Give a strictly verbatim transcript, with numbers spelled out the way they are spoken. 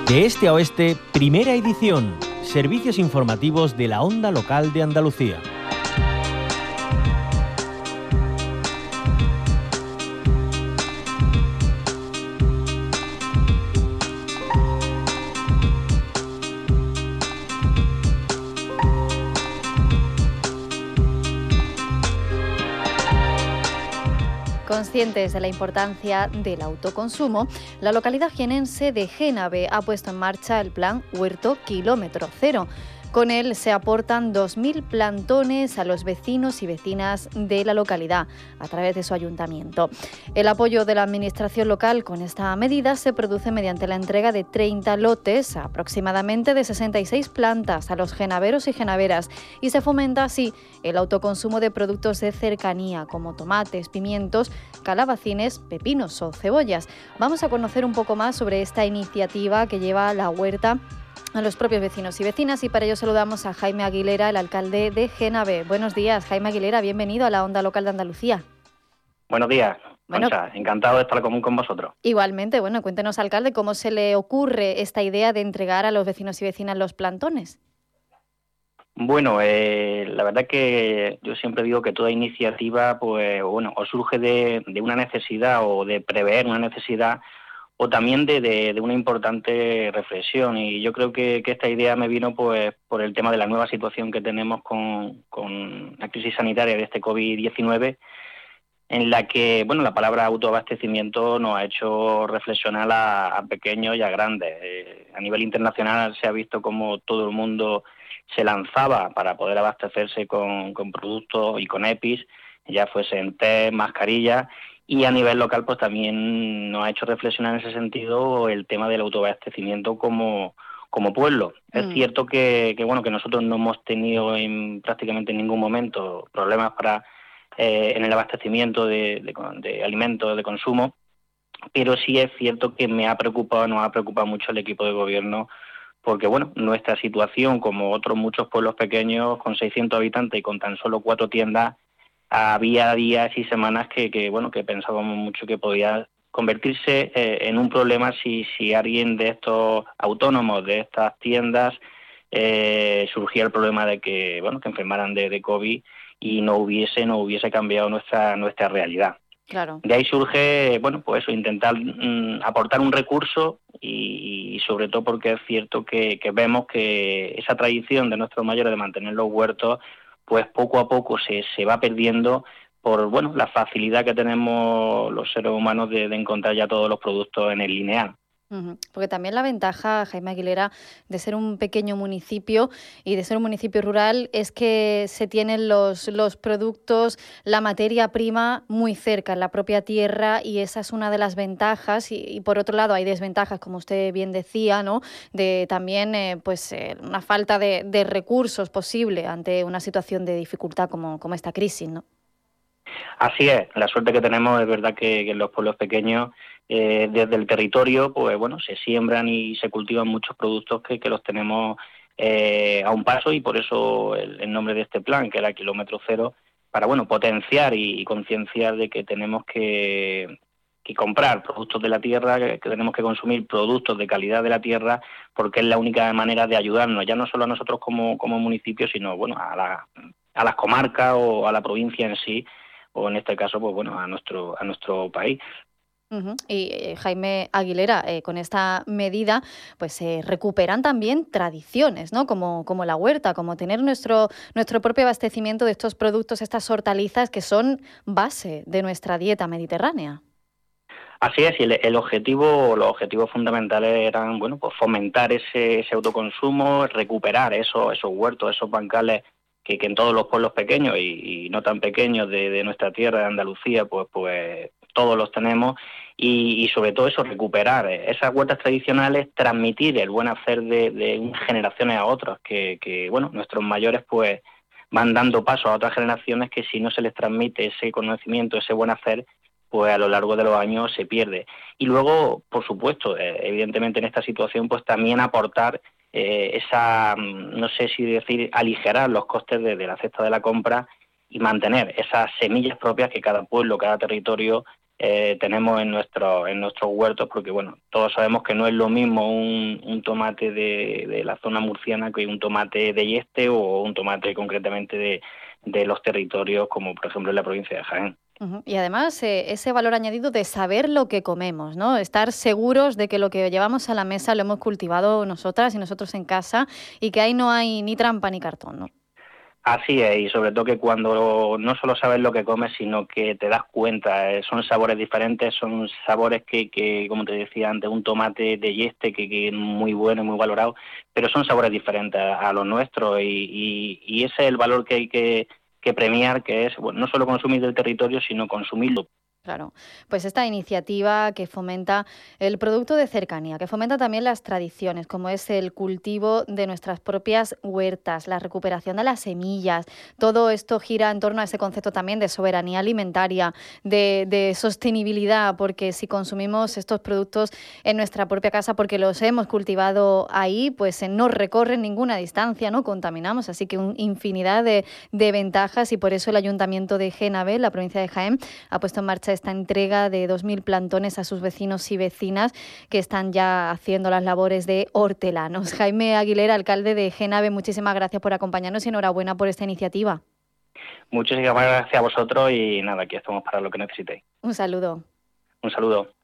De este a oeste, primera edición. Servicios informativos de la Onda Local de Andalucía. Conscientes de la importancia del autoconsumo, la localidad jienense de Génave ha puesto en marcha el plan Huerto Kilómetro Cero. Con él se aportan dos mil plantones a los vecinos y vecinas de la localidad a través de su ayuntamiento. El apoyo de la administración local con esta medida se produce mediante la entrega de treinta lotes, aproximadamente de sesenta y seis plantas, a los genaveros y genaveras, y se fomenta así el autoconsumo de productos de cercanía como tomates, pimientos, calabacines, pepinos o cebollas. Vamos a conocer un poco más sobre esta iniciativa que lleva la huerta a los propios vecinos y vecinas, y para ello saludamos a Jaime Aguilera, el alcalde de Génave. Buenos días, Jaime Aguilera, bienvenido a la Onda Local de Andalucía. Buenos días, bueno, Concha, encantado de estar común con vosotros. Igualmente, bueno, cuéntenos, alcalde, ¿cómo se le ocurre esta idea de entregar a los vecinos y vecinas los plantones? Bueno, eh, la verdad que yo siempre digo que toda iniciativa, pues bueno, o surge de, de una necesidad o de prever una necesidad, o también de, de, de una importante reflexión, y yo creo que, que esta idea me vino pues por el tema de la nueva situación que tenemos con, con la crisis sanitaria de este covid diecinueve, en la que, bueno, la palabra autoabastecimiento nos ha hecho reflexionar a, a pequeños y a grandes. Eh, a nivel internacional se ha visto como todo el mundo se lanzaba para poder abastecerse con, con productos y con EPIs, ya fuesen test, mascarillas, y a nivel local pues también nos ha hecho reflexionar en ese sentido el tema del autoabastecimiento como, como pueblo. Mm. Es cierto que, que bueno que nosotros no hemos tenido en prácticamente en ningún momento problemas para eh, en el abastecimiento de, de, de alimentos de consumo, pero sí es cierto que me ha preocupado, nos ha preocupado mucho el equipo de gobierno, porque bueno, nuestra situación, como otros muchos pueblos pequeños con seiscientos habitantes y con tan solo cuatro tiendas, había días y semanas que, que bueno que pensábamos mucho que podía convertirse eh, en un problema si, si alguien de estos autónomos de estas tiendas eh, surgía el problema de que bueno que enfermaran de, de COVID y no hubiese no hubiese cambiado nuestra nuestra realidad. Claro. De ahí surge, bueno, pues eso, intentar mm, aportar un recurso y, y sobre todo porque es cierto que, que vemos que esa tradición de nuestros mayores de mantener los huertos, pues poco a poco se, se va perdiendo por, bueno, la facilidad que tenemos los seres humanos de, de encontrar ya todos los productos en el lineal. Porque también la ventaja, Jaime Aguilera, de ser un pequeño municipio y de ser un municipio rural es que se tienen los, los productos, la materia prima muy cerca, en la propia tierra, y esa es una de las ventajas. Y, y por otro lado hay desventajas, como usted bien decía, ¿no? De también eh, pues eh, una falta de, de recursos posible ante una situación de dificultad como, como esta crisis, ¿no? Así es, la suerte que tenemos es verdad que, que en los pueblos pequeños, eh, desde el territorio, pues bueno, se siembran y se cultivan muchos productos que, que los tenemos eh, a un paso, y por eso el, el nombre de este plan, que era Kilómetro Cero, para bueno potenciar y, y concienciar de que tenemos que, que comprar productos de la tierra, que, que tenemos que consumir productos de calidad de la tierra, porque es la única manera de ayudarnos, ya no solo a nosotros como, como municipio, sino bueno a, la, a las comarcas o a la provincia en sí, o en este caso, pues bueno, a nuestro a nuestro país. Uh-huh. Y eh, Jaime Aguilera, eh, con esta medida, pues se eh, recuperan también tradiciones, ¿no? Como, como la huerta, como tener nuestro nuestro propio abastecimiento de estos productos, estas hortalizas que son base de nuestra dieta mediterránea. Así es, y el, el objetivo, los objetivos fundamentales eran, bueno, pues fomentar ese, ese autoconsumo, recuperar esos esos huertos, esos bancales que, que en todos los pueblos pequeños y, y no tan pequeños de, de nuestra tierra, de Andalucía, pues pues todos los tenemos, y, y sobre todo eso, recuperar esas huertas tradicionales, transmitir el buen hacer de, de unas generaciones a otras, que, que bueno, nuestros mayores pues van dando paso a otras generaciones que si no se les transmite ese conocimiento, ese buen hacer, pues a lo largo de los años se pierde. Y luego, por supuesto, eh, evidentemente en esta situación, pues también aportar eh, esa, no sé si decir, aligerar los costes de, de la cesta de la compra y mantener esas semillas propias que cada pueblo, cada territorio eh, tenemos en nuestros en nuestros huertos, porque bueno, todos sabemos que no es lo mismo un, un tomate de, de la zona murciana que un tomate de Yeste o un tomate concretamente de, de los territorios como por ejemplo en la provincia de Jaén. Uh-huh. Y además eh, ese valor añadido de saber lo que comemos, ¿no? Estar seguros de que lo que llevamos a la mesa lo hemos cultivado nosotras y nosotros en casa y que ahí no hay ni trampa ni cartón, ¿no? Así es, y sobre todo que cuando no solo sabes lo que comes, sino que te das cuenta, eh, son sabores diferentes, son sabores que, que, como te decía antes, un tomate de Yeste que, que es muy bueno y muy valorado, pero son sabores diferentes a, a los nuestros y, y, y ese es el valor que hay que, que premiar, que es bueno, no solo consumir del territorio, sino consumirlo. Claro, pues esta iniciativa que fomenta el producto de cercanía, que fomenta también las tradiciones, como es el cultivo de nuestras propias huertas, la recuperación de las semillas, todo esto gira en torno a ese concepto también de soberanía alimentaria, de, de sostenibilidad, porque si consumimos estos productos en nuestra propia casa porque los hemos cultivado ahí, pues no recorren ninguna distancia, no contaminamos, así que una infinidad de, de ventajas y por eso el Ayuntamiento de Génave, la provincia de Jaén, ha puesto en marcha esta entrega de dos mil plantones a sus vecinos y vecinas que están ya haciendo las labores de hortelanos. Jaime Aguilera, alcalde de Génave, muchísimas gracias por acompañarnos y enhorabuena por esta iniciativa. Muchísimas gracias a vosotros y nada, aquí estamos para lo que necesitéis. Un saludo. Un saludo.